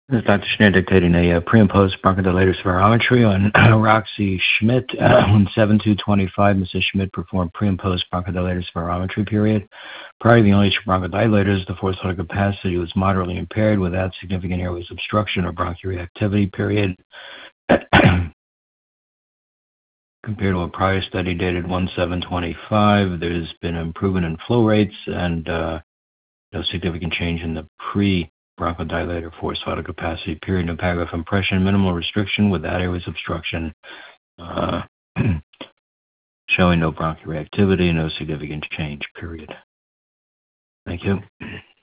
This is Dr. Schneer dictating a pre and post bronchodilator spirometry on Roxy Schmidt on 7/2/25. Mrs. Schmidt performed pre and post bronchodilator spirometry period. Prior to the only bronchodilators, the forced vital capacity was moderately impaired without significant airways obstruction or bronchoreactivity period. Compared to a prior study dated 1/7/25, there's been improvement in flow rates and no significant change in the pre-bronchodilator forced vital capacity period. No paragraph impression, minimal restriction without airways obstruction, showing no bronchoreactivity, no significant change, period. Thank you.